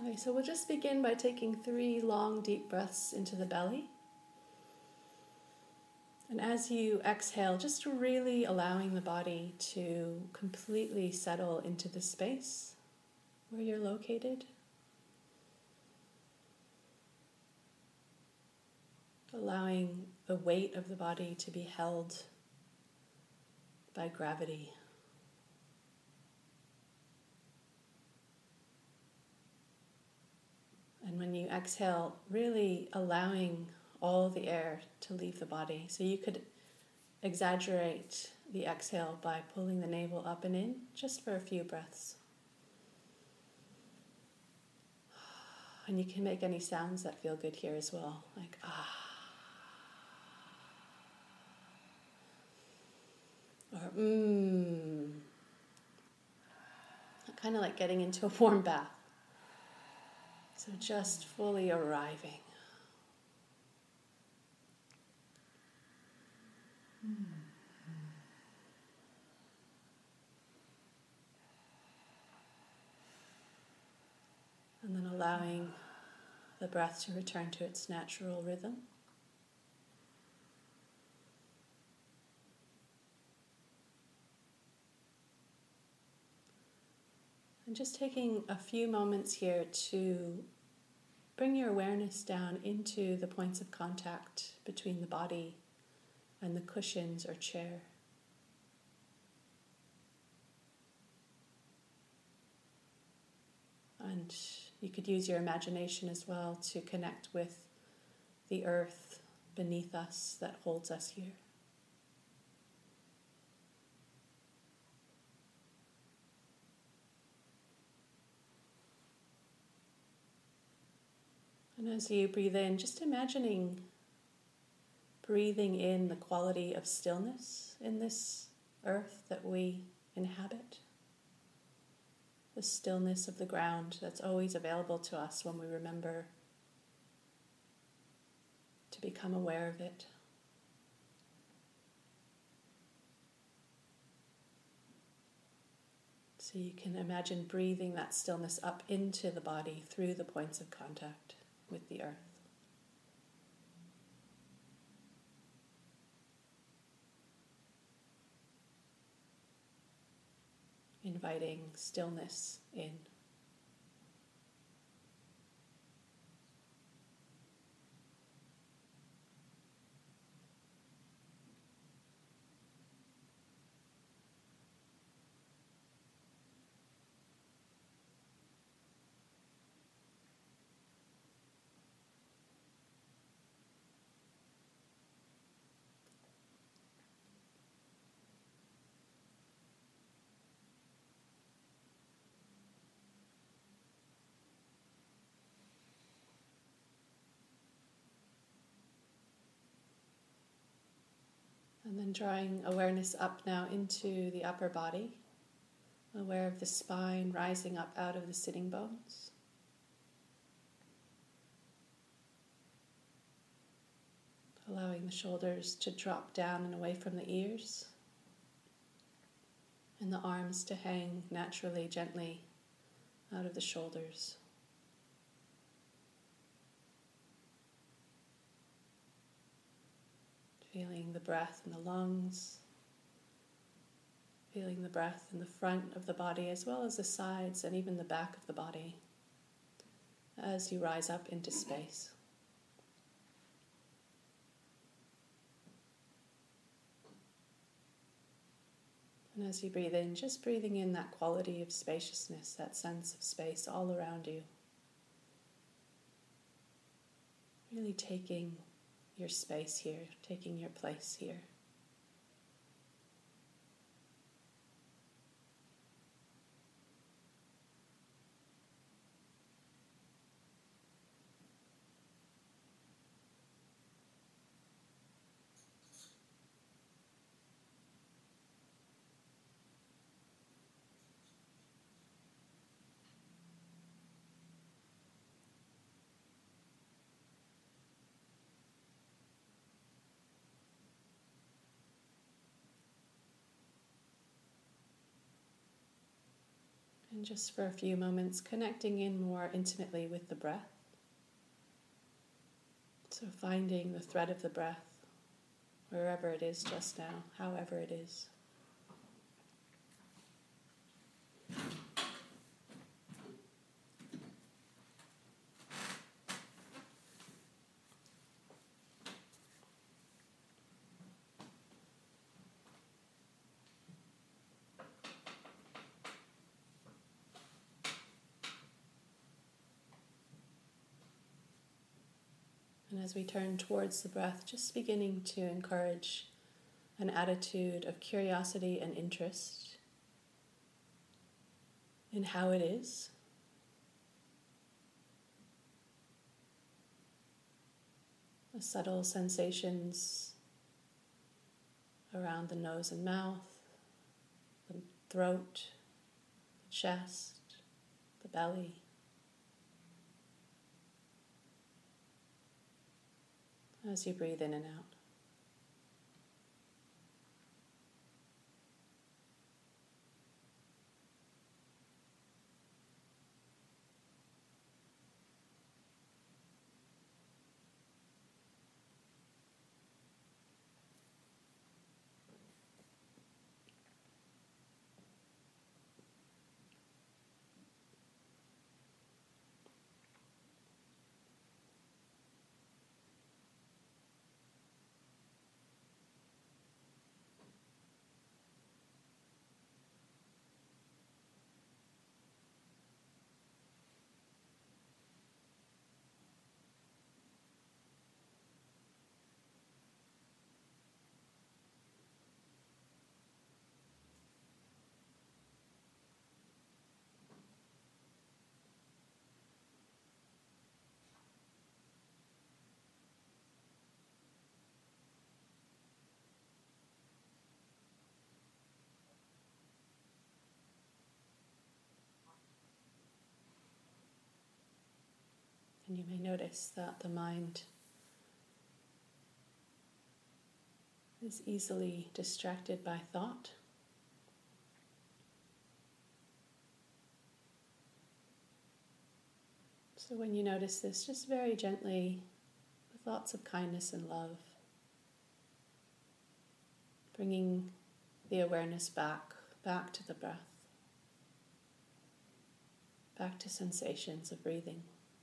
Okay, so we'll just begin by taking 3 long, deep breaths into the belly. And as you exhale, just really allowing the body to completely settle into the space where you're located. Allowing the weight of the body to be held by gravity. And when you exhale, really allowing all the air to leave the body. So you could exaggerate the exhale by pulling the navel up and in just for a few breaths. And you can make any sounds that feel good here as well, like ah, or kind of like getting into a warm bath. So just fully arriving. And then allowing the breath to return to its natural rhythm. And just taking a few moments here to bring your awareness down into the points of contact between the body and the cushions or chair. And you could use your imagination as well to connect with the earth beneath us that holds us here. And as you breathe in, just imagining breathing in the quality of stillness in this earth that we inhabit. The stillness of the ground that's always available to us when we remember to become aware of it. So you can imagine breathing that stillness up into the body through the points of contact with the earth. Inviting stillness in. And then drawing awareness up now into the upper body, aware of the spine rising up out of the sitting bones. Allowing the shoulders to drop down and away from the ears, and the arms to hang naturally, gently out of the shoulders. Feeling the breath in the lungs, feeling the breath in the front of the body as well as the sides and even the back of the body as you rise up into space. And as you breathe in, just breathing in that quality of spaciousness, that sense of space all around you. Really taking your space here, taking your place here. And just for a few moments, connecting in more intimately with the breath. So finding the thread of the breath, wherever it is just now, however it is. And as we turn towards the breath, just beginning to encourage an attitude of curiosity and interest in how it is. The subtle sensations around the nose and mouth, the throat, the chest, the belly. As you breathe in and out. And you may notice that the mind is easily distracted by thought. So when you notice this, just very gently, with lots of kindness and love, bringing the awareness back to the breath, back to sensations of breathing.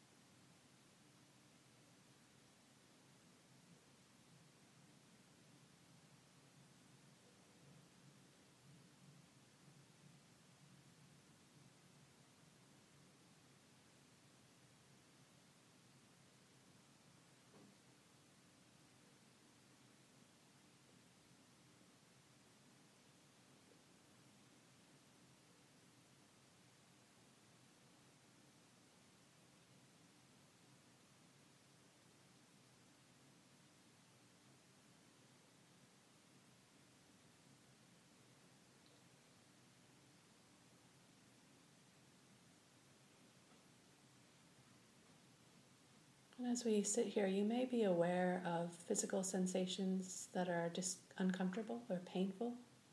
And as we sit here, you may be aware of physical sensations that are just uncomfortable or painful.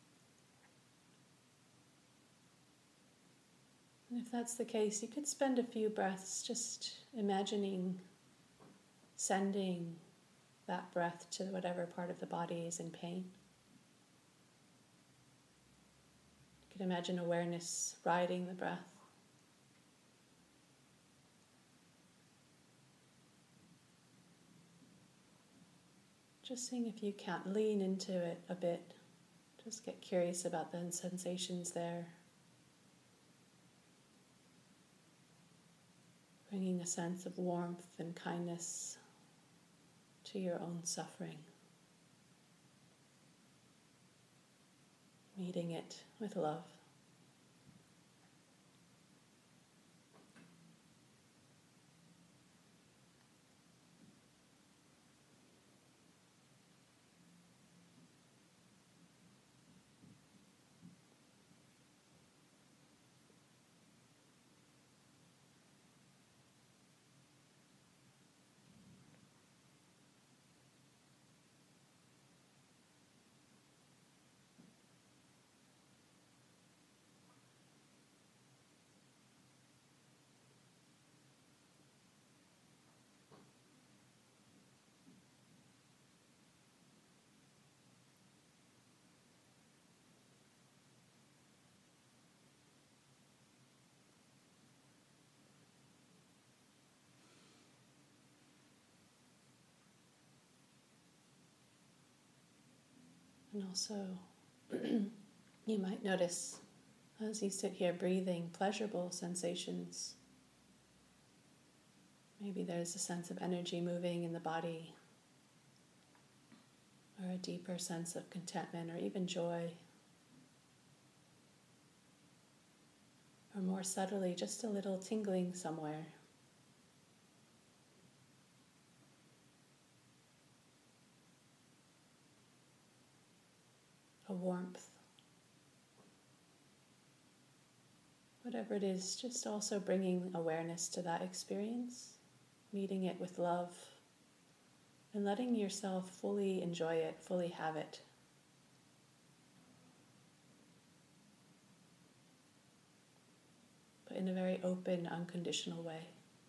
And if that's the case, you could spend a few breaths just imagining sending that breath to whatever part of the body is in pain. You could imagine awareness riding the breath. Just seeing if you can't lean into it a bit. Just get curious about the sensations there. Bringing a sense of warmth and kindness to your own suffering. Meeting it with love. And also, you might notice as you sit here breathing pleasurable sensations. Maybe there's a sense of energy moving in the body, or a deeper sense of contentment or even joy. Or more subtly, just a little tingling somewhere. A warmth. Whatever it is, just also bringing awareness to that experience, meeting it with love, and letting yourself fully enjoy it, fully have it. But in a very open, unconditional way.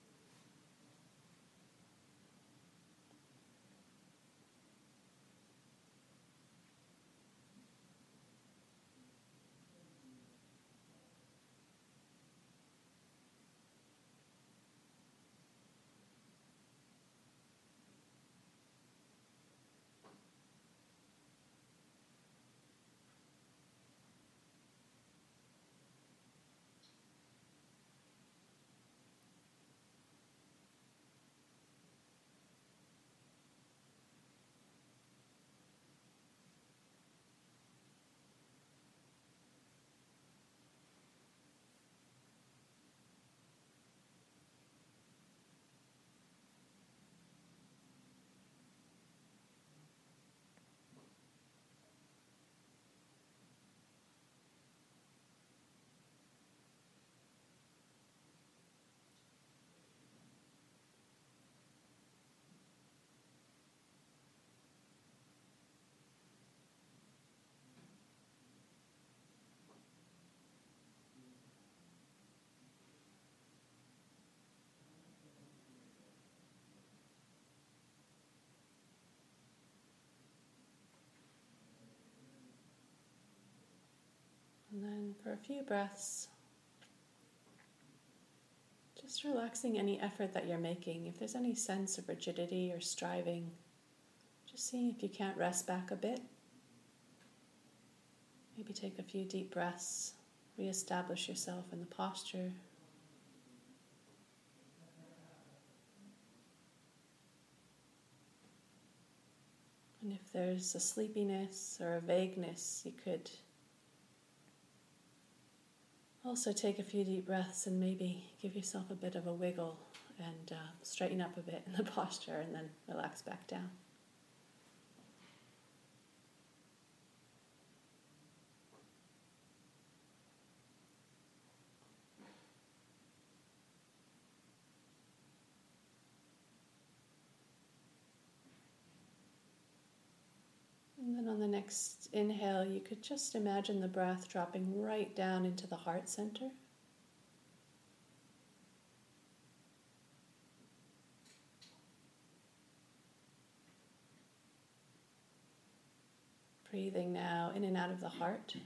And then for a few breaths, just relaxing any effort that you're making. If there's any sense of rigidity or striving, just seeing if you can't rest back a bit. Maybe take a few deep breaths, reestablish yourself in the posture. And if there's a sleepiness or a vagueness, you could also take a few deep breaths and maybe give yourself a bit of a wiggle and straighten up a bit in the posture and then relax back down. And then on the next inhale, you could just imagine the breath dropping right down into the heart center. Breathing now in and out of the heart.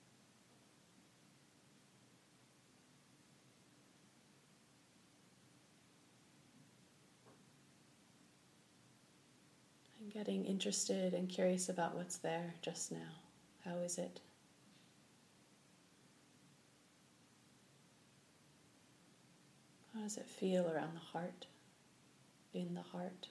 And getting interested and curious about what's there just now. How is it? How does it feel around the heart, in the heart?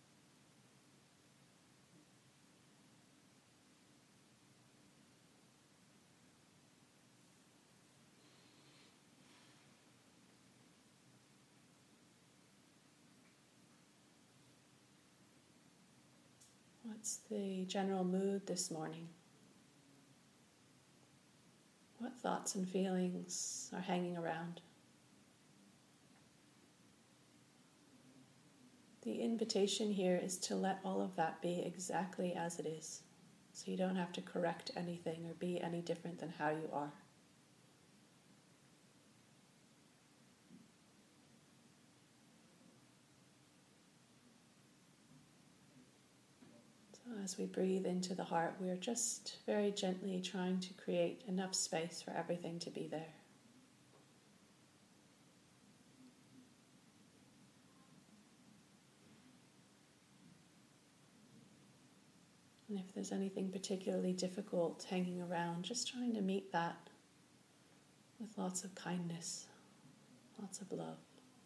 What's the general mood this morning? What thoughts and feelings are hanging around? The invitation here is to let all of that be exactly as it is. So you don't have to correct anything or be any different than how you are. So as we breathe into the heart, we're just very gently trying to create enough space for everything to be there. And if there's anything particularly difficult hanging around, just trying to meet that with lots of kindness, lots of love.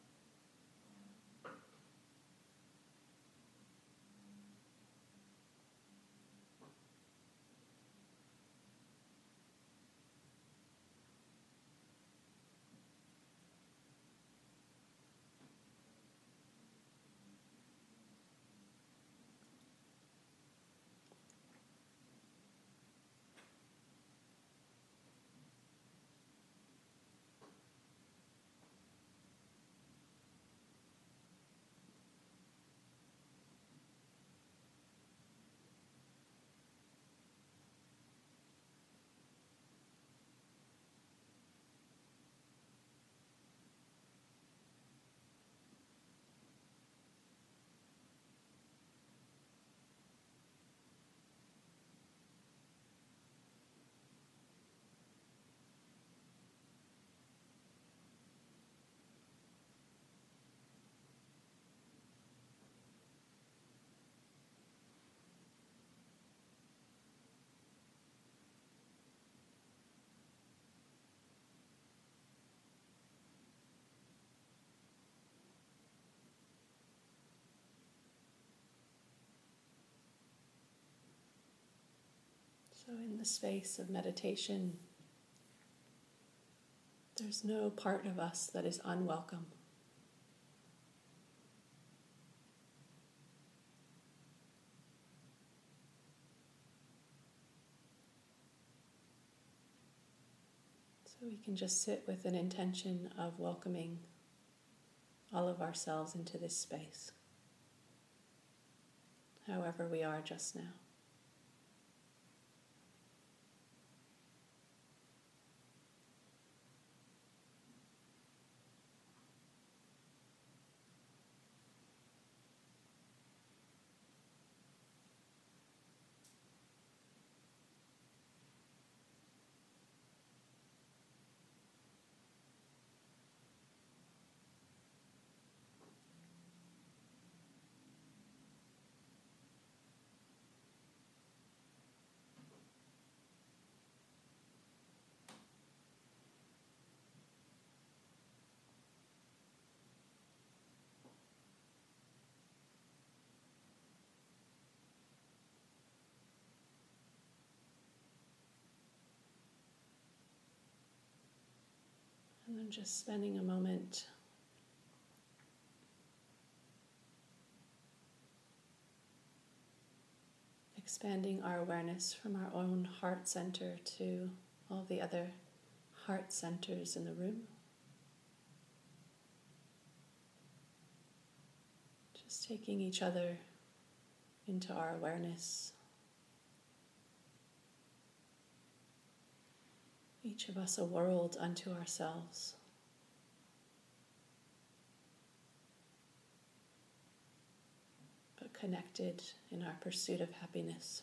So in the space of meditation, there's no part of us that is unwelcome. So we can just sit with an intention of welcoming all of ourselves into this space, however we are just now. And then just spending a moment expanding our awareness from our own heart center to all the other heart centers in the room. Just taking each other into our awareness. Each of us a world unto ourselves. But connected in our pursuit of happiness.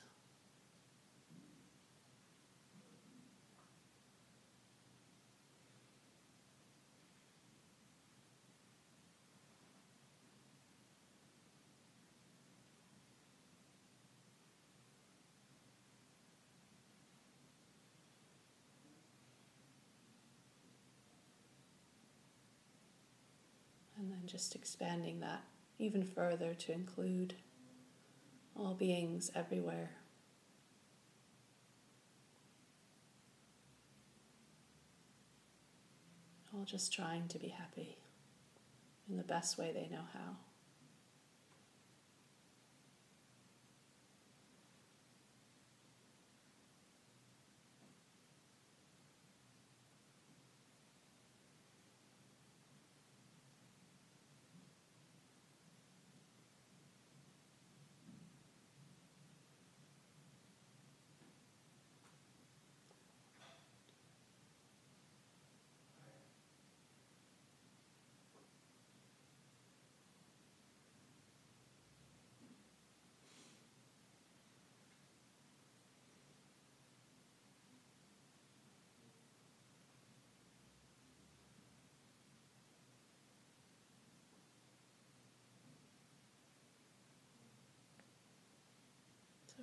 And then just expanding that even further to include all beings everywhere. All just trying to be happy in the best way they know how.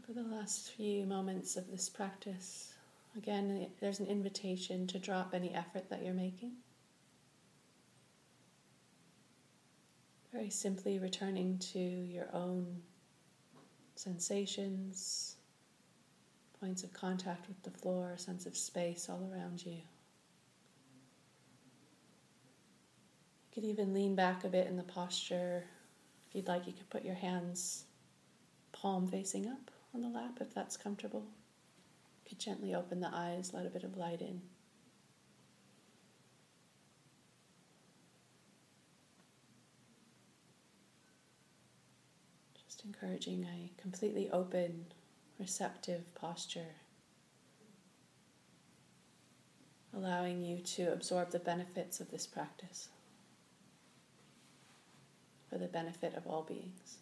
For the last few moments of this practice, again, there's an invitation to drop any effort that you're making. Very simply returning to your own sensations, points of contact with the floor, a sense of space all around you. You could even lean back a bit in the posture. If you'd like, you could put your hands palm facing up on the lap if that's comfortable. You could gently open the eyes, let a bit of light in. Just encouraging a completely open, receptive posture, allowing you to absorb the benefits of this practice for the benefit of all beings.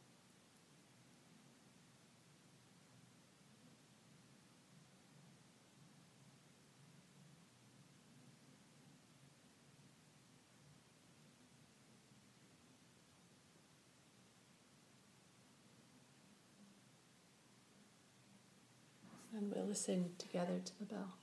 And we'll listen together to the bell.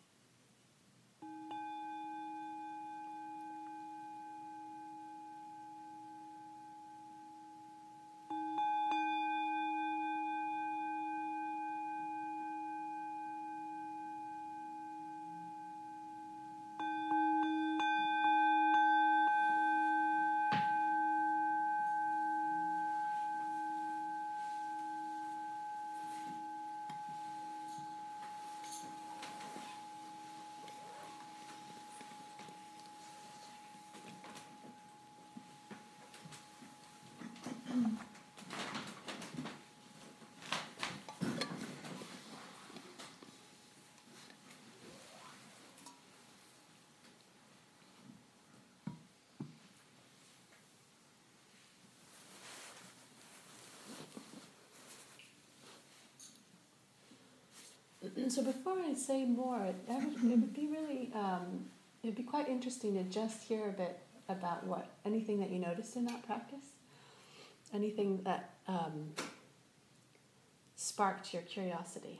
So before I say more, it would be really, it'd be quite interesting to just hear a bit about anything that you noticed in that practice, anything that sparked your curiosity.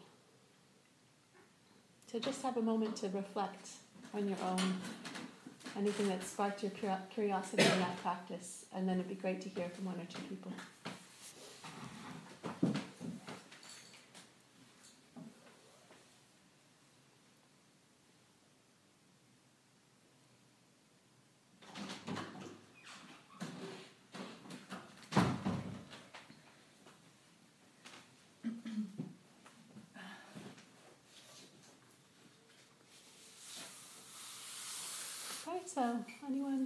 So just have a moment to reflect on your own, anything that sparked your curiosity in that practice, and then it'd be great to hear from one or two people. Right, so anyone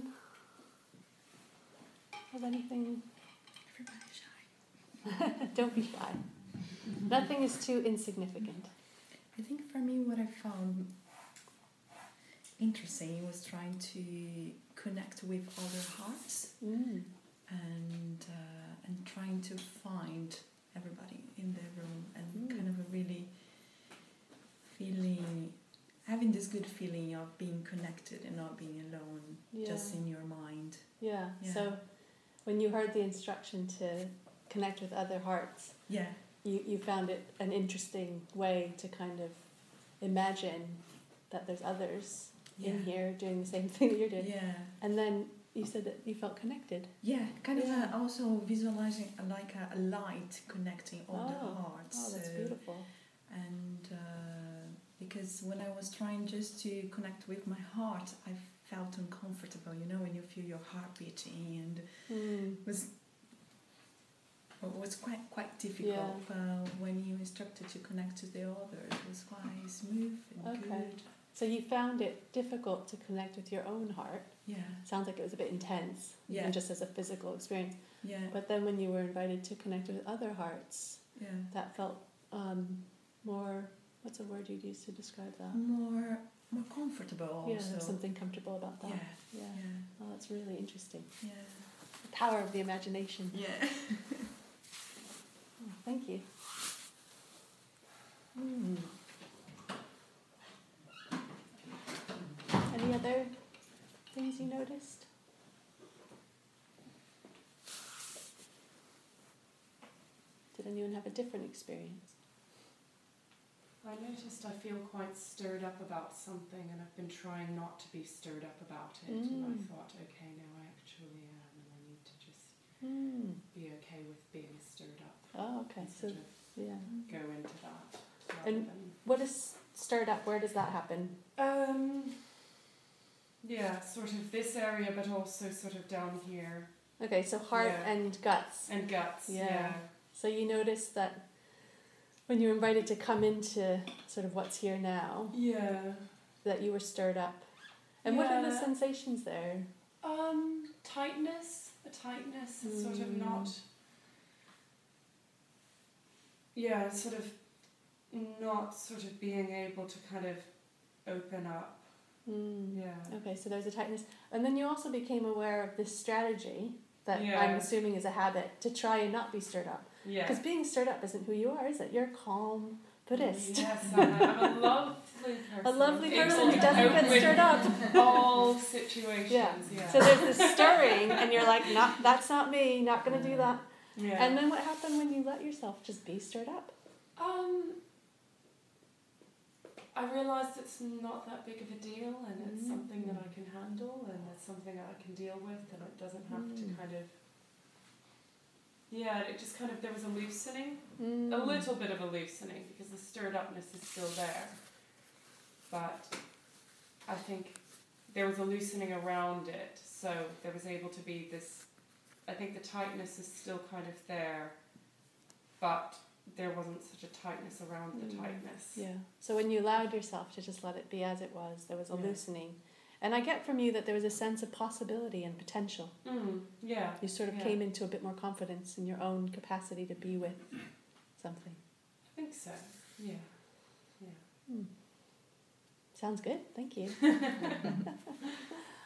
have anything? Everybody's shy. Don't be shy. Nothing is too insignificant. I think for me what I found interesting was trying to connect with other hearts and trying to find everybody in the room and kind of really having this good feeling of being connected and not being alone, just in your mind. Yeah. So when you heard the instruction to connect with other hearts, you found it an interesting way to kind of imagine that there's others in here doing the same thing that you're doing. Yeah. And then you said that you felt connected. Yeah, kind of also visualizing like a light connecting all the hearts. Oh, that's beautiful. And because when I was trying just to connect with my heart, I felt uncomfortable, when you feel your heart beating, and it was quite difficult. When you instructed to connect to the other, it was quite smooth and good. So you found it difficult to connect with your own heart. Yeah. Sounds like it was a bit intense, even just as a physical experience. Yeah. But then when you were invited to connect with other hearts, that felt more, what's a word you'd use to describe that? More comfortable also. Yeah, there's something comfortable about that. Yeah. Oh, that's really interesting. Yeah. The power of the imagination. Yeah. Oh, thank you. Any other things you noticed? Did anyone have a different experience? I noticed I feel quite stirred up about something, and I've been trying not to be stirred up about it. And I thought, okay, now I actually am, and I need to just be okay with being stirred up. Oh, okay. And So, sort of yeah. go into that. And what is stirred up? Where does that happen? Yeah, sort of this area, but also sort of down here. Okay, so heart and guts. And guts, yeah. So you notice that when you were invited to come into sort of what's here now, that you were stirred up. And what are the sensations there? Tightness. A tightness. It's sort of not... Yeah, sort of not sort of being able to kind of open up. Yeah. Okay, so there's a tightness. And then you also became aware of this strategy that I'm assuming is a habit to try and not be stirred up. Yeah. Because being stirred up isn't who you are, is it? You're a calm Buddhist. Yes, I'm a lovely person. A lovely person who doesn't get stirred up. All situations, yeah. So there's this stirring, and you're like, that's not me, not going to do that. Yeah. And then what happened when you let yourself just be stirred up? I realised it's not that big of a deal, and it's something that I can handle, and it's something that I can deal with, and it doesn't have to kind of... Yeah, it just kind of... There was a loosening, a little bit of a loosening, because the stirred upness is still there. But I think there was a loosening around it, so there was able to be this... I think the tightness is still kind of there, but there wasn't such a tightness around the tightness. Yeah. So when you allowed yourself to just let it be as it was, there was a loosening. And I get from you that there was a sense of possibility and potential. Yeah. You sort of came into a bit more confidence in your own capacity to be with something. I think so. Yeah. Sounds good. Thank you.